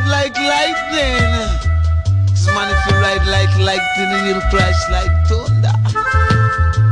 ride like lightning. Cause man, if you ride like lightning, you'll crash like thunder.